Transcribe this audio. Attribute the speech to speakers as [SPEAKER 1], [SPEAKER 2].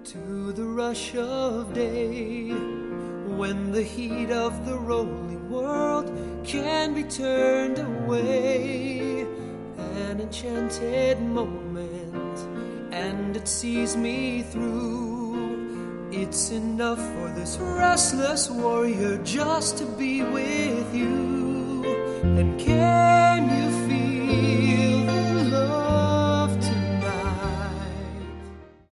[SPEAKER 1] to the rush of day, when the heat of the rolling world can be turned away. An enchanted moment, and it sees me through. It's enough for this restless warrior just to be with you and care.